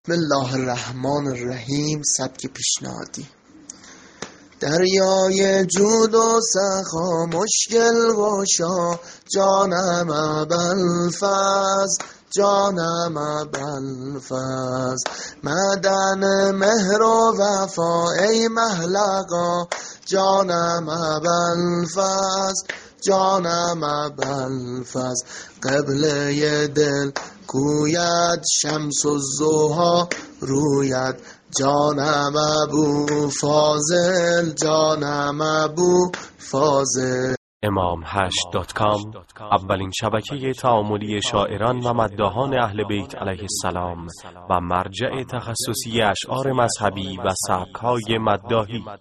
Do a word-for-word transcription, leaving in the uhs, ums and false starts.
بسم الله الرحمن الرحیم. سبک پیشنهادی. دریای جود و سخا مشکل گشا، جانم ابوالفضل جانم ابوالفضل، معدن مهر و وفا ای محلقا، جانم ابوالفضل جانم ابوالفضل، قبله دل گوید شمس الضحی روید، جانم ابو فاضل جانم ابو فاضل. امام هشت دات کام اولین شبکه تعاملی شاعران و مداحان اهل بیت علیه السلام و مرجع تخصصی اشعار مذهبی و سبک‌های مداحی.